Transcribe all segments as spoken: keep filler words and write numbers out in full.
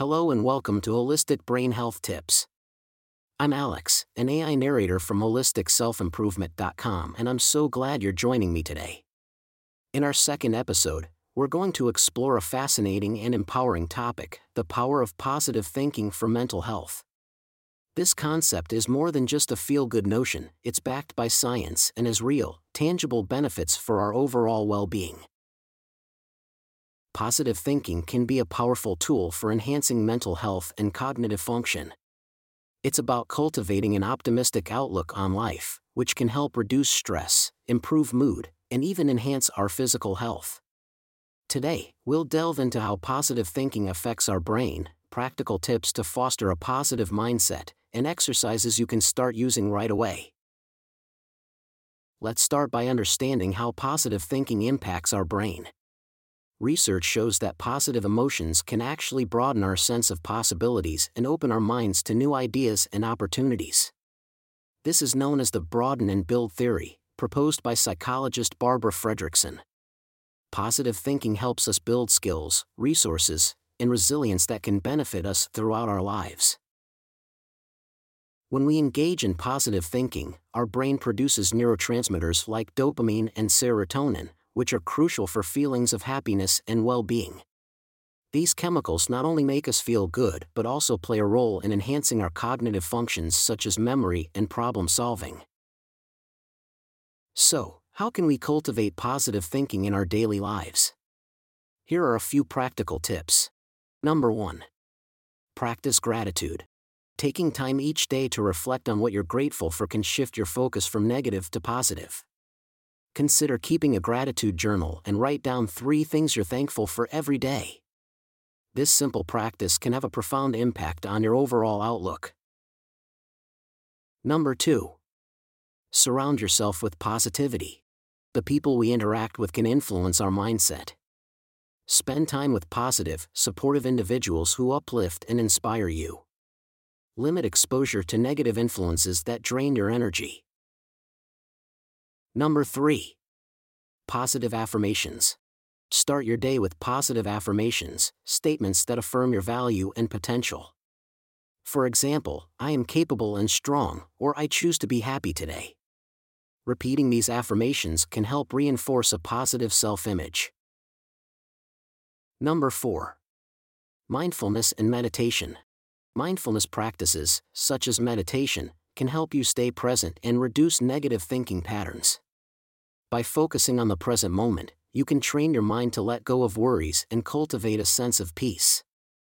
Hello and welcome to Holistic Brain Health Tips. I'm Alex, an A I narrator from holistic self improvement dot com, and I'm so glad you're joining me today. In our second episode, we're going to explore a fascinating and empowering topic: the power of positive thinking for mental health. This concept is more than just a feel-good notion, it's backed by science and has real, tangible benefits for our overall well-being. Positive thinking can be a powerful tool for enhancing mental health and cognitive function. It's about cultivating an optimistic outlook on life, which can help reduce stress, improve mood, and even enhance our physical health. Today, we'll delve into how positive thinking affects our brain, practical tips to foster a positive mindset, and exercises you can start using right away. Let's start by understanding how positive thinking impacts our brain. Research shows that positive emotions can actually broaden our sense of possibilities and open our minds to new ideas and opportunities. This is known as the broaden and build theory, proposed by psychologist Barbara Fredrickson. Positive thinking helps us build skills, resources, and resilience that can benefit us throughout our lives. When we engage in positive thinking, our brain produces neurotransmitters like dopamine and serotonin, which are crucial for feelings of happiness and well-being. These chemicals not only make us feel good but also play a role in enhancing our cognitive functions such as memory and problem-solving. So, how can we cultivate positive thinking in our daily lives? Here are a few practical tips. Number one. Practice gratitude. Taking time each day to reflect on what you're grateful for can shift your focus from negative to positive. Consider keeping a gratitude journal and write down three things you're thankful for every day. This simple practice can have a profound impact on your overall outlook. Number two. Surround yourself with positivity. The people we interact with can influence our mindset. Spend time with positive, supportive individuals who uplift and inspire you. Limit exposure to negative influences that drain your energy. Number three. Positive affirmations. Start your day with positive affirmations, statements that affirm your value and potential. For example, I am capable and strong, or I choose to be happy today. Repeating these affirmations can help reinforce a positive self-image. Number four. Mindfulness and meditation. Mindfulness practices, such as meditation, can help you stay present and reduce negative thinking patterns. By focusing on the present moment, you can train your mind to let go of worries and cultivate a sense of peace.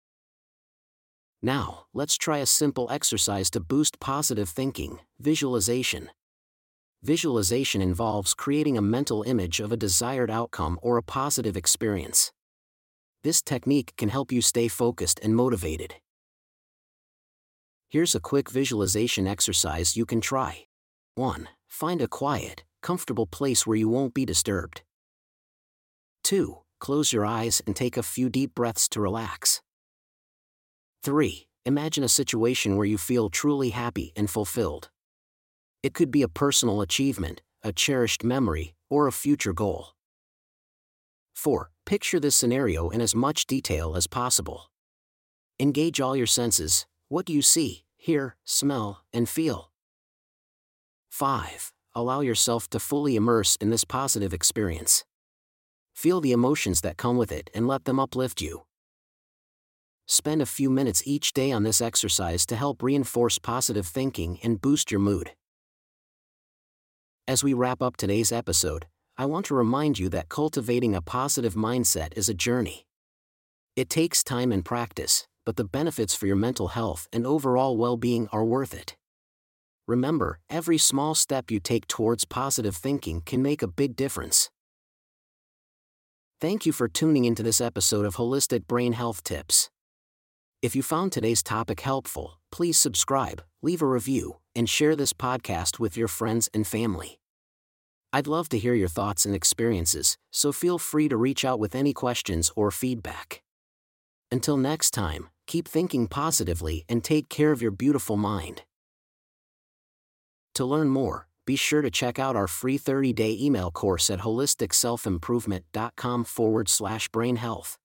Now, let's try a simple exercise to boost positive thinking: visualization. Visualization involves creating a mental image of a desired outcome or a positive experience. This technique can help you stay focused and motivated. Here's a quick visualization exercise you can try. one. Find a quiet, comfortable place where you won't be disturbed. two. Close your eyes and take a few deep breaths to relax. three. Imagine a situation where you feel truly happy and fulfilled. It could be a personal achievement, a cherished memory, or a future goal. four. Picture this scenario in as much detail as possible. Engage all your senses. What do you see, hear, smell, and feel? five. Allow yourself to fully immerse in this positive experience. Feel the emotions that come with it and let them uplift you. Spend a few minutes each day on this exercise to help reinforce positive thinking and boost your mood. As we wrap up today's episode, I want to remind you that cultivating a positive mindset is a journey. It takes time and practice, but the benefits for your mental health and overall well-being are worth it. Remember, every small step you take towards positive thinking can make a big difference. Thank you for tuning into this episode of Holistic Brain Health Tips. If you found today's topic helpful, please subscribe, leave a review, and share this podcast with your friends and family. I'd love to hear your thoughts and experiences, so feel free to reach out with any questions or feedback. Until next time, keep thinking positively and take care of your beautiful mind. To learn more, be sure to check out our free thirty-day email course at holistic self improvement dot com forward slash brain health.